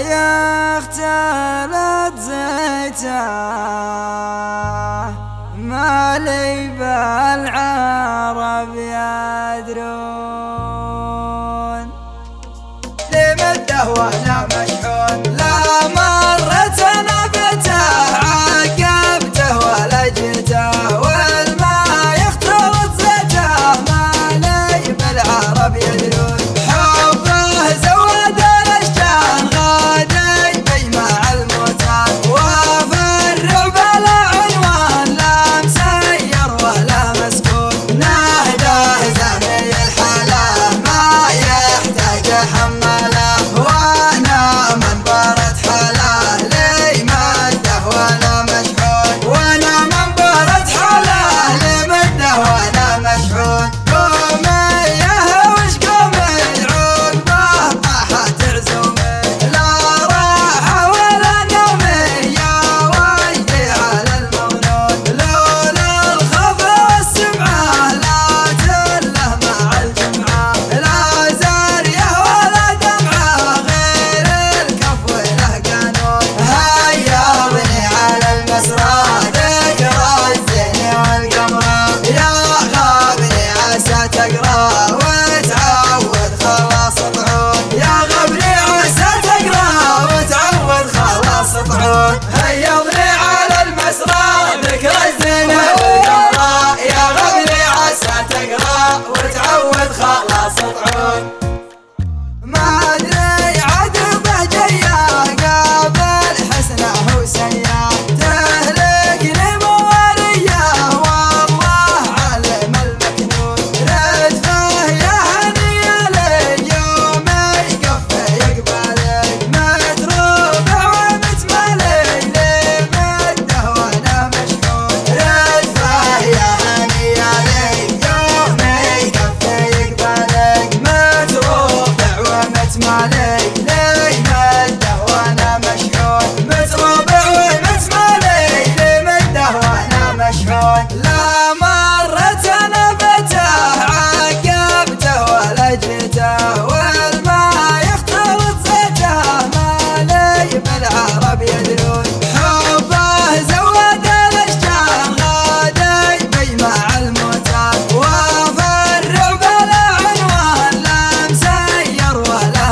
يختلط زيته ما لي بالعرب يدرون لمده وانا مشحون لا مرت نبته عقبته ولا جته والماء يختلط زيته ما لي بالعرب يدرون هيضني على المسرى ذكر الزنا والقمراء يا غبني عسى تقرا وتعود خلاص طعون ما ادري عقبه جيا قابل حسنه وسيا تهلكني مواليه والله علم المكنون ردفه يا هني لي يوم يقفه يقبلك متروبه ومتملك مالي لي مده وانا مشحون متربع ومتمالي لي مده وانا مشحون لا مرت نبته عقبته ولا جته والماء يختلط زيته ما لي بالعرب يدرون حبه زود الاشجار غادي بيمع الموتى وفرع بلا عنوان لا مسير ولا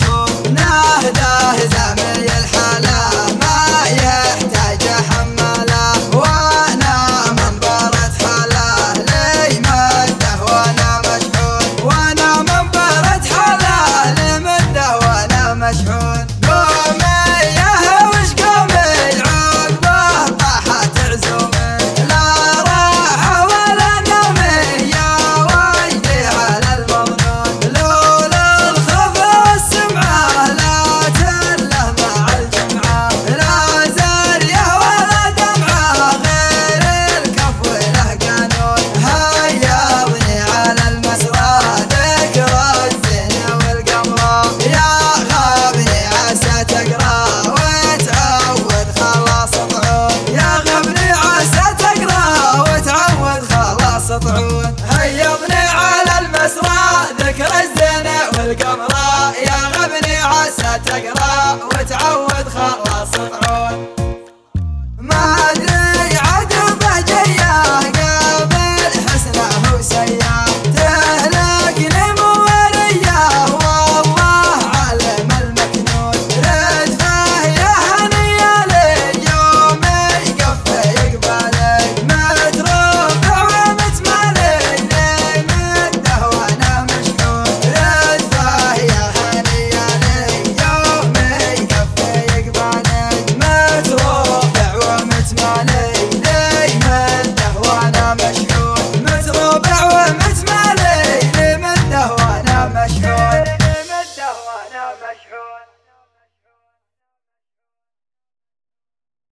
زامي الحلا ما يحتاج حماله وانا منبرة حلا لي مده وانا مشحون وانا منبرة حلا لي مده وانا مشحون قومي يا وش قومي عقبه طاحت عزومي لا راحة ولا نومي يا ويلي على المظنون لولا الخوف والسمعة لا هيضني على المسرى ذكر الزنا والقمراء يا غبني عسى تقرا وتعود